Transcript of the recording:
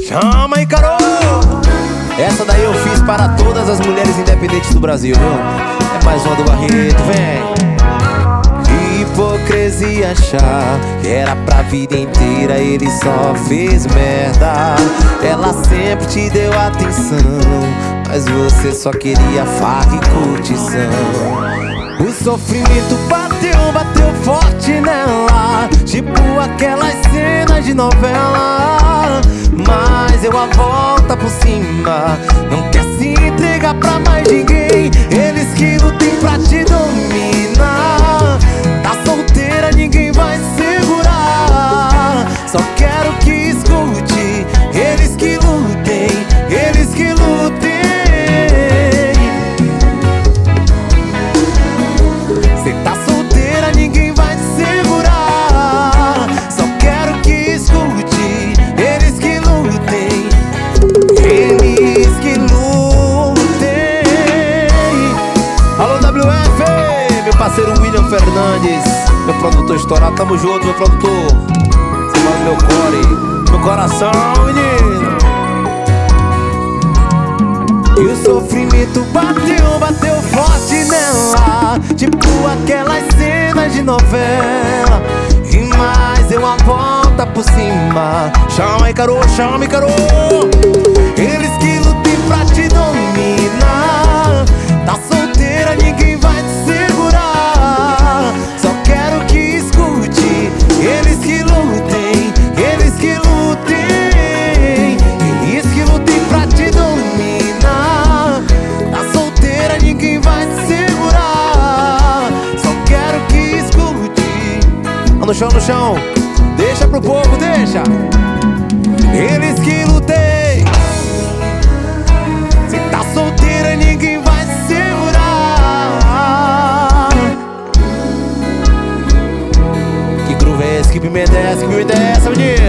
Chama aí, Carol! Essa daí eu fiz para todas as mulheres independentes do Brasil, viu? É mais uma do Barreto, vem! Hipocrisia achar que era pra vida inteira, ele só fez merda. Ela sempre te deu atenção, mas você só queria farra e curtição. O sofrimento bateu forte nela, tipo aquelas cenas de novela. Mas eu a volta por cima, não quer se entregar pra mais ninguém. Eles que lutem pra te dominar. Tá solteira, ninguém vai segurar. Só quero que escute, eles que lutem, eles que lutem. Cê tá solteira, ninguém vai segurar. Só quero que escute, eles que lutem, eles que lutem. Alô WF, meu parceiro William Fernandes, meu produtor estourado, tamo junto, meu produtor. Você mora no meu core, meu coração, menino. E o sofrimento bateu forte nela, tipo aquelas cenas de novela. E mais eu a volta por cima. Chama aí, Carol, chama aí, Carol. Eles que lutem pra te dominar. Tá solteira, ninguém vai te segurar. Só quero que escute, eles que lutem, eles que lutem. Eles que lutem pra te dominar. Tá solteira, ninguém vai te segurar. Só quero que escute. No chão, no chão, deixa pro povo, deixa. Eles que lutem. Se tá solteira, ninguém vai te segurar. Que groove é esse? Que pimenta é essa? Que pimenta é essa, menino?